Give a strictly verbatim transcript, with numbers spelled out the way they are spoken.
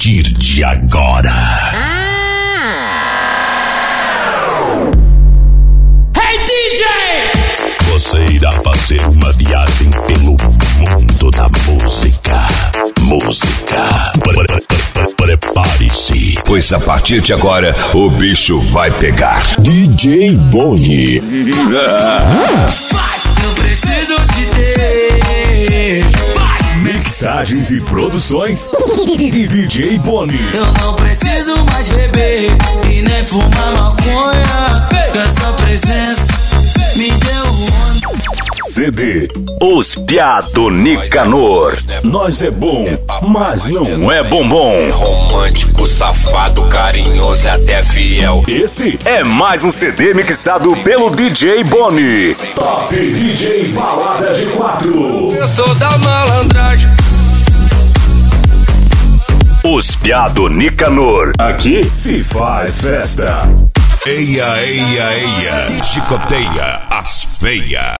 partir de agora. Hey D J! Você irá fazer uma viagem pelo mundo da música. Música. Prepare-se, pois a partir de agora o bicho vai pegar. D J Boni. Eu preciso te ter. Mixagens e produções D J Boni. Eu não preciso mais beber e nem fumar maconha. Com essa presença me deu onda. C D Os Piado Nicanor. Nós é bom, mas não é bombom. Romântico, safado, carinhoso e até fiel. Esse É mais um C D mixado pelo D J Boni. Top D J Balada de Quatro. Eu sou da malandragem. Os Piado Nicanor. Aqui se faz festa. Eia, eia, eia, chicoteia as feia.